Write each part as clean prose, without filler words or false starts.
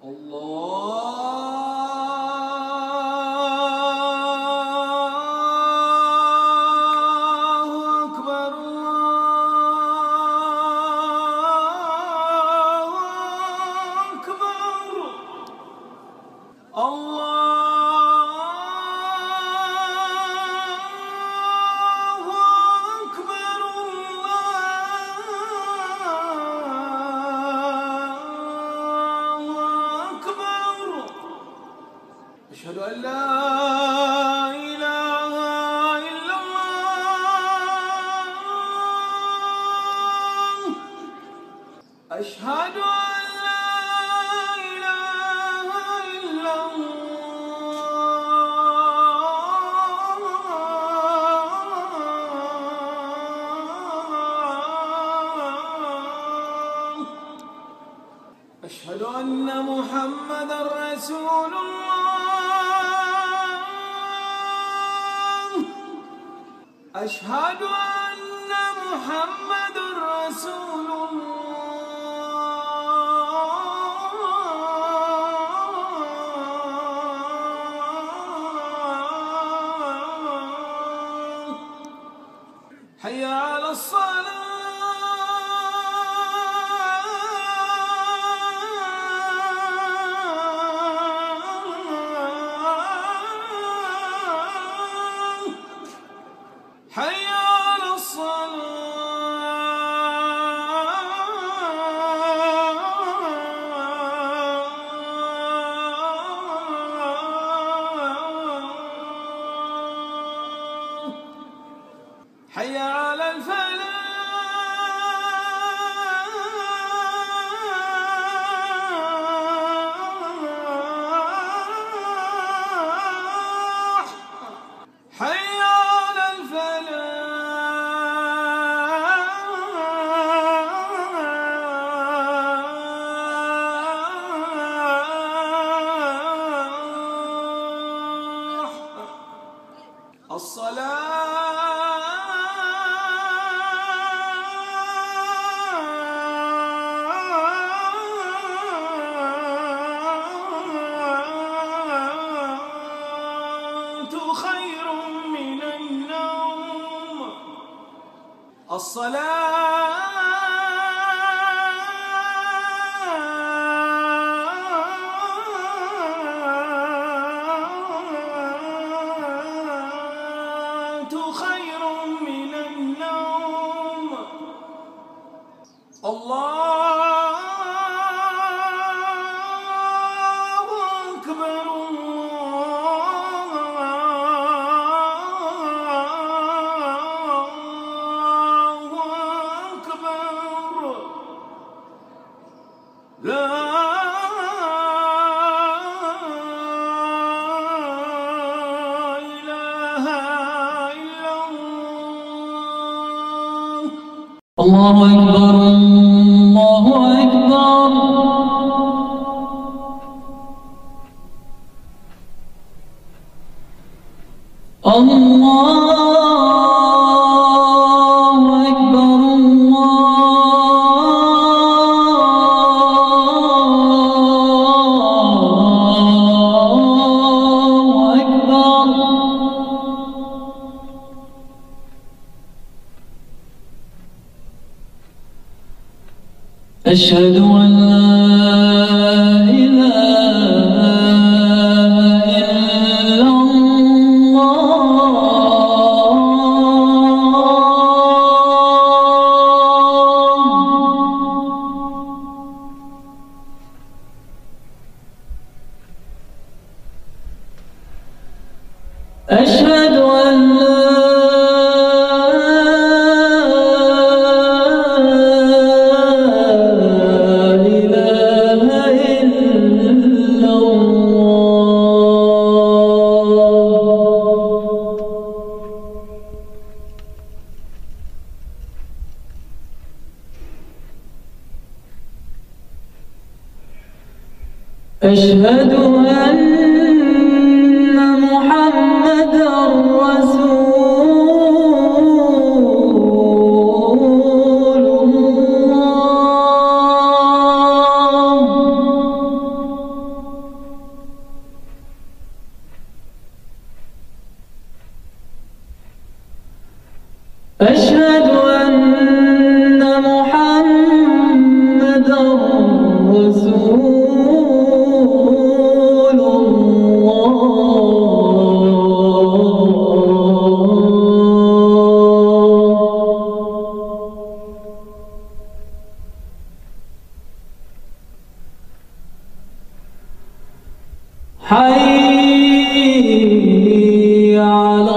أشهد أن لا إله إلا الله. أشهد أن لا إله إلا الله. أشهد أن محمدًا رسول الله. أشهد أن محمد رسول الله. حي على الصلاة. حي على الصلاة. حي على الفلاح. حي على الفلاح. الصلاة خير من النوم. الصلاة خير من النوم. الله أكبر. الله أكبر. لا إله إلا الله. الله أكبر الله أكبر. الله أكبر الله أكبر. أشهد أن لا إله إلا الله. أشهد أن لا أشهد أن محمدًا رسول الله. حي على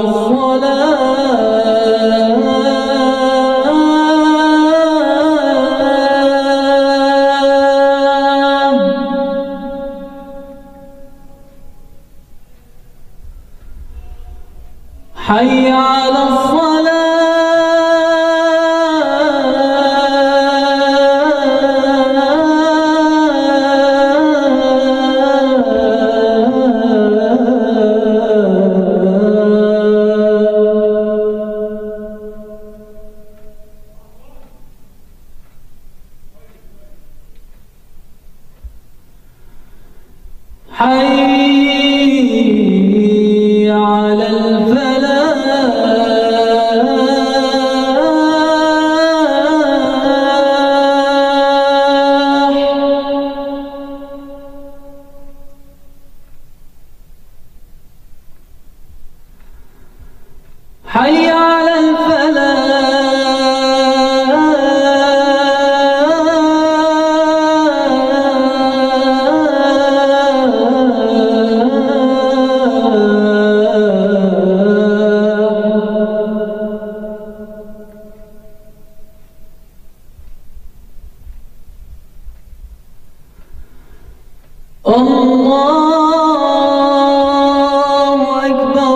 الصلاة حي على حي على الفلاح حي على الله أكبر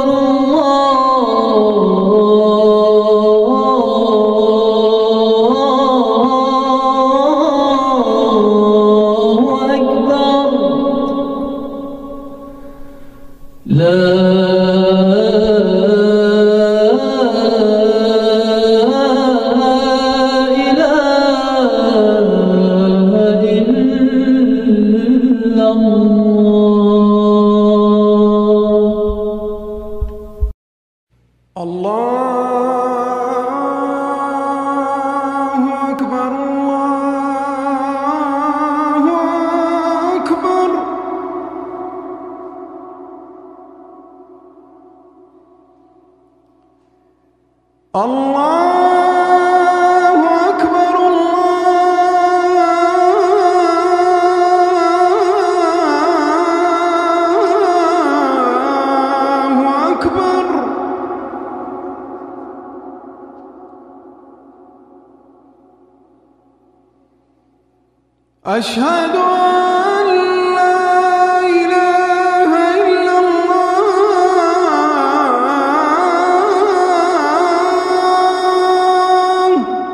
الله أكبر لا الله أكبر الله أكبر الله أكبر الله أكبر أشهد أن لا إله إلا الله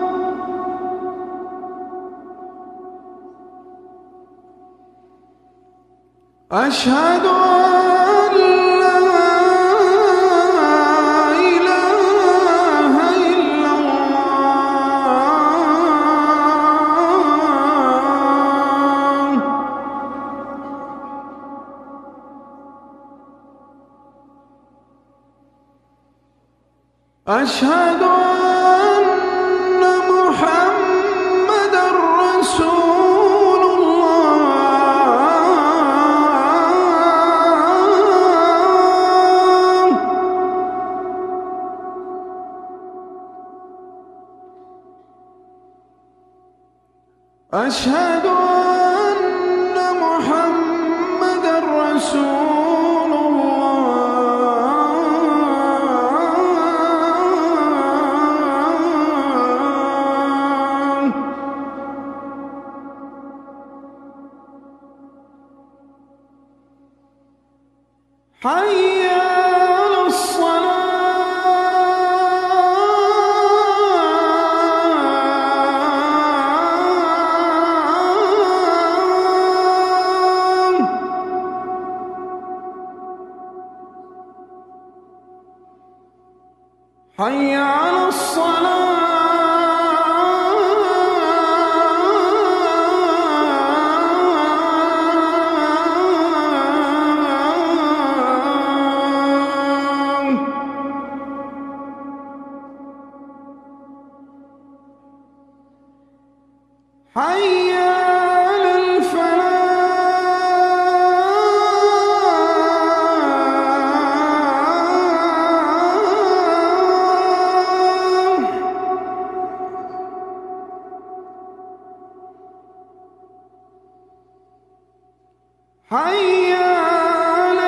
أشهد أن لا إله إلا الله أشهد أن محمدًا رسول الله أشهد أن محمدًا رسول الله حي على الصلاة حي على الصلاة حي على الفلاح حي على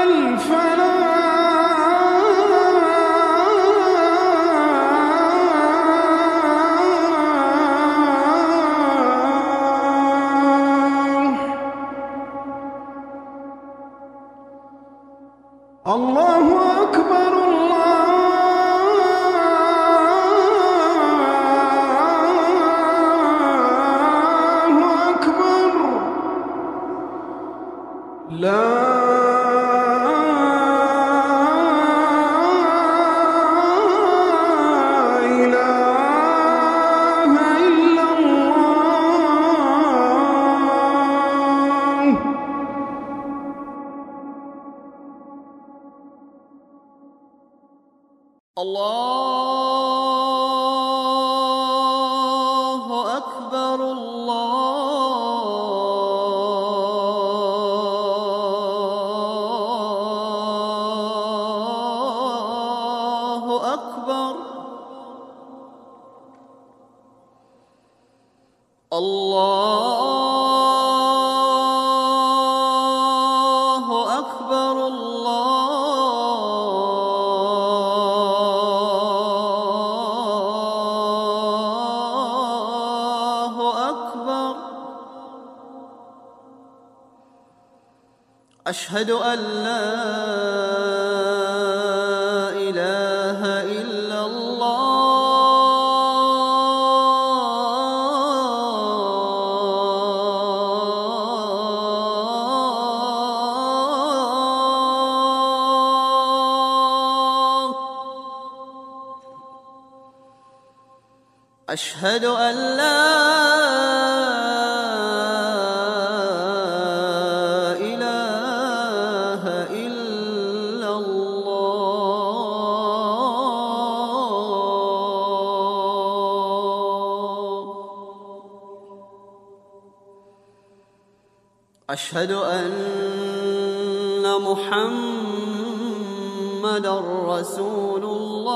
الفلاح. الله أكبر الله أكبر. لا إله إلا الله. الله أكبر الله أكبر. الله أكبر الله أكبر. أشهد أن لا إله إلا الله. أشهد أن لا إله إلا الله. أشهد أن محمدًا رسول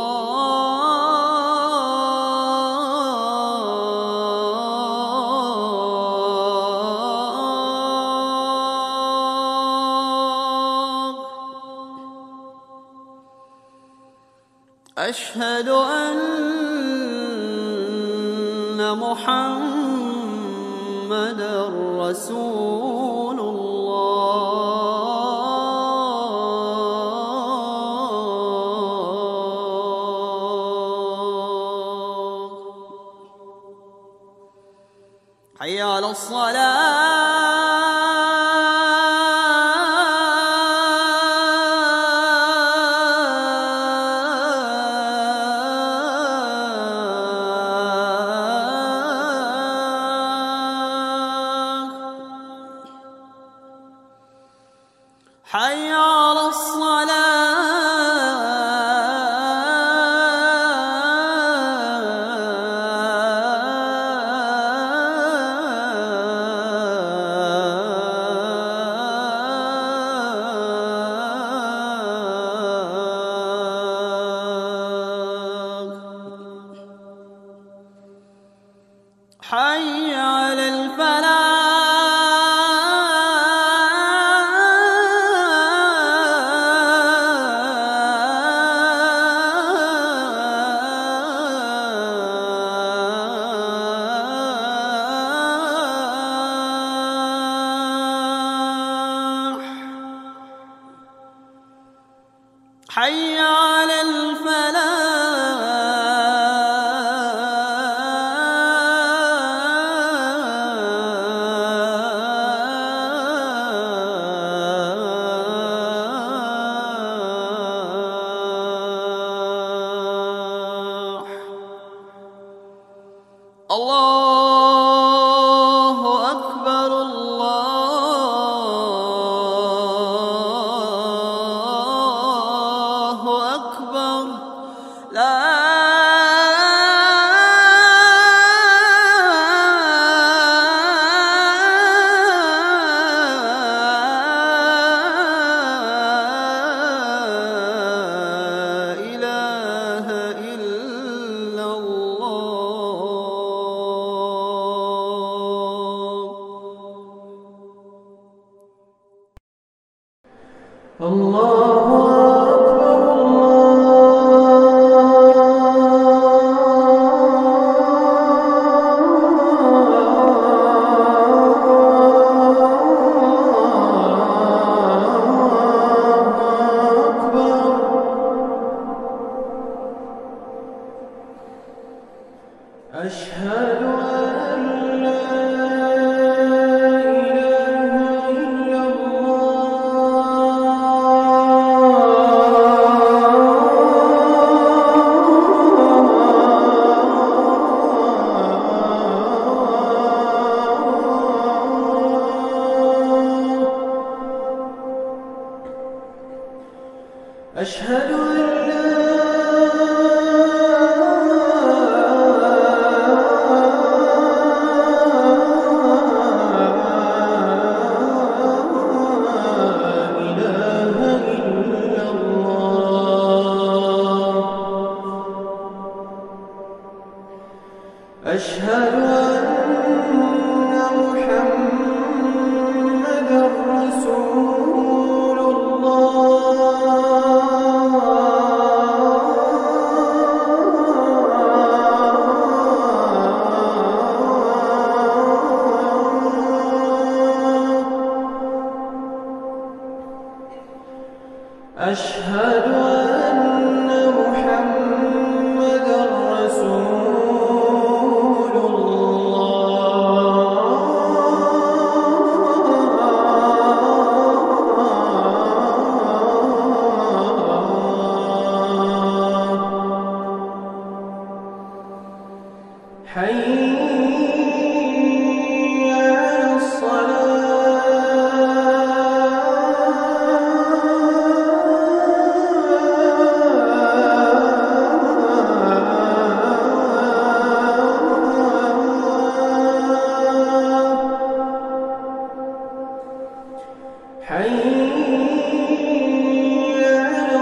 الله. أشهد أن محمدًا رسول الله. حي على الصلاة. حي على الصلاة. حي على الفلاح. حي على الفلاح. الله أكبر الله أكبر. الله أشهد أن لا إله إلا الله أشهد أن أشهد أن محمدًا رسول الله أشهد أن محمدًا رسول حي على الصلاة حي على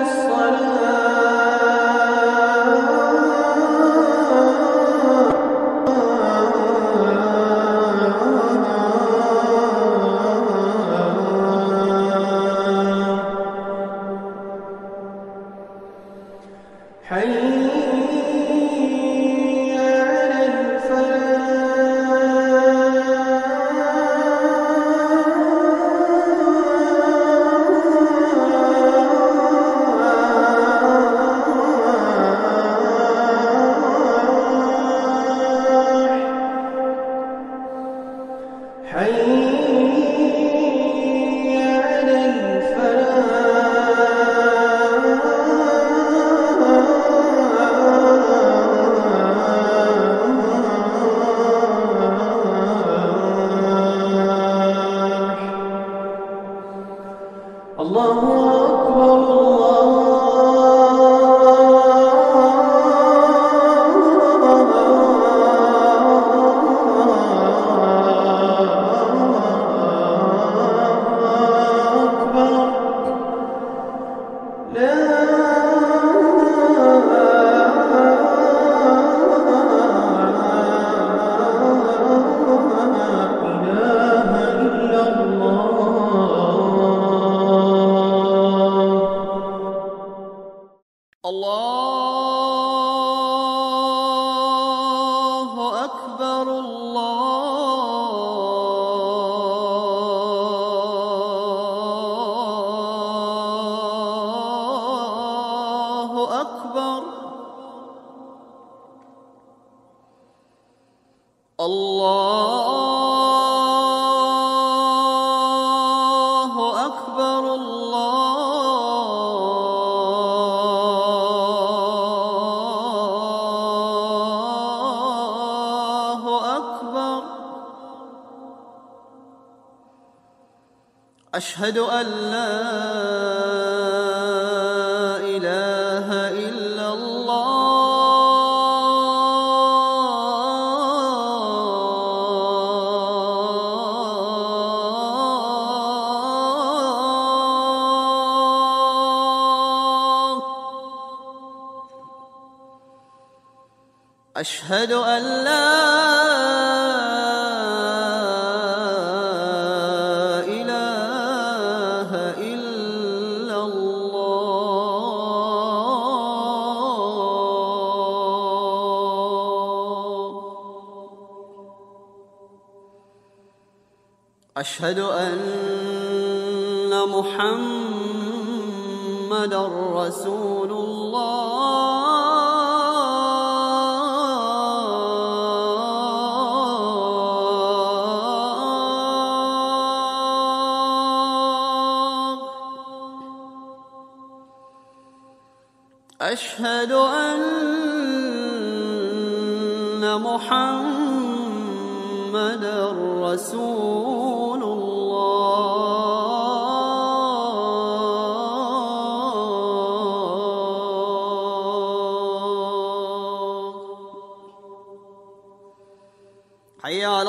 حي على الفلاح حي على الفلاح الله أكبر الله أكبر الله أكبر الله أكبر الله أكبر أشهد أن لا إله إلا الله أشهد أن لا إله إلا أشهد أن محمدًا رسول الله. أشهد أن محمدًا رسول الله. حي على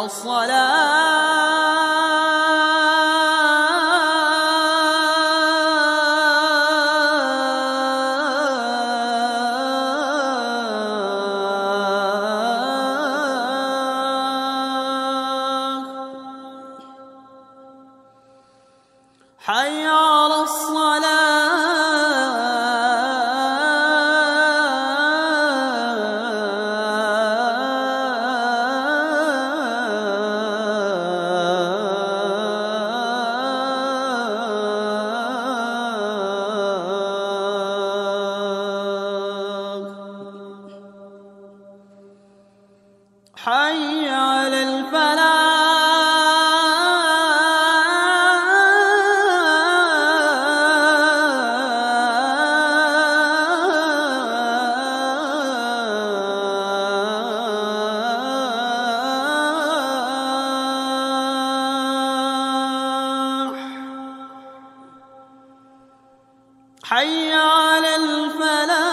الصلاة. حي على الصلاة. حي على الفلاح. حي على الفلاح.